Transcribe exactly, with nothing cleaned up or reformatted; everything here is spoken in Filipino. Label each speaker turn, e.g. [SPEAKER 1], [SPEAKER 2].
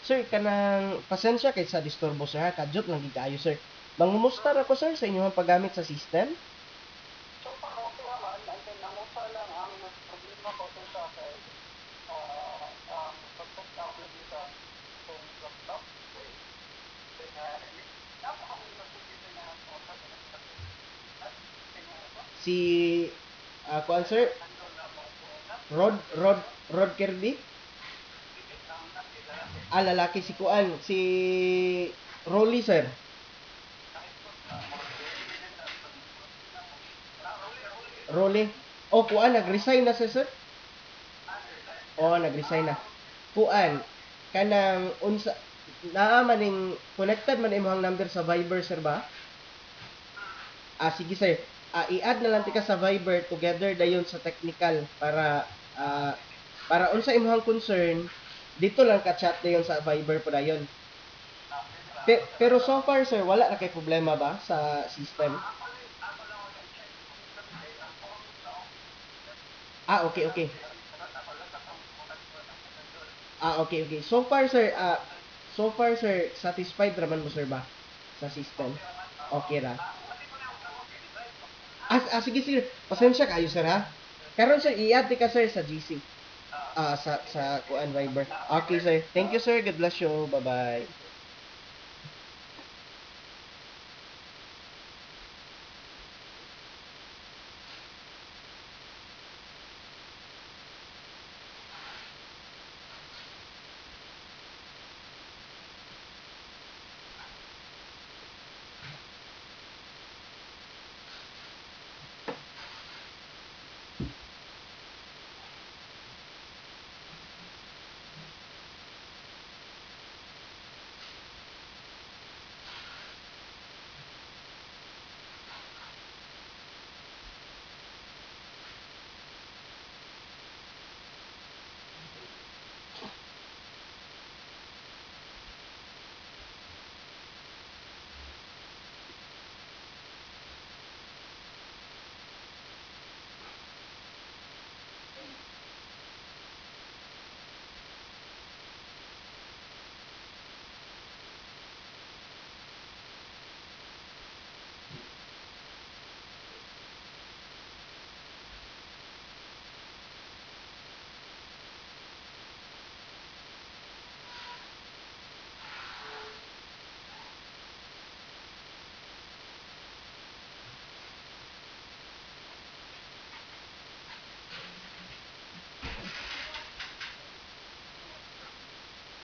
[SPEAKER 1] Sir, kanang pasensya kay sa disturbo sir ha, kadyot lang gid kaayo sir. Mangumusta ra ko sir sa inyong paggamit sa system? Si ah kuan sir, Rod Rod Rod Kirby? Ah, lalaki si kuan, si Rolly sir. Rolly. Oh, kuan nag-resign na sir sir. Oh, nag-resign na. Kuan kanang unsa naa maning connected man imong number sa Viber sir ba? Ah, sige sir. Ah, i-add na lang tika sa Viber together dayon sa technical para ah, para unsa imong concern dito lang ka chat dayon sa Viber po dayon. Pe- pero so far sir wala na kay problema ba sa system? Ah, okay, okay. Ah, okay, okay. So far sir, ah so far sir satisfied raman mo sir ba sa system? Okay ra. Ah, ah sige sige. Pasensya kayo sir ha. Karon sir i-add ka sir sa G C. Ah, sa sa kuan Viber. Okay sir. Thank you sir. God bless you. Bye-bye.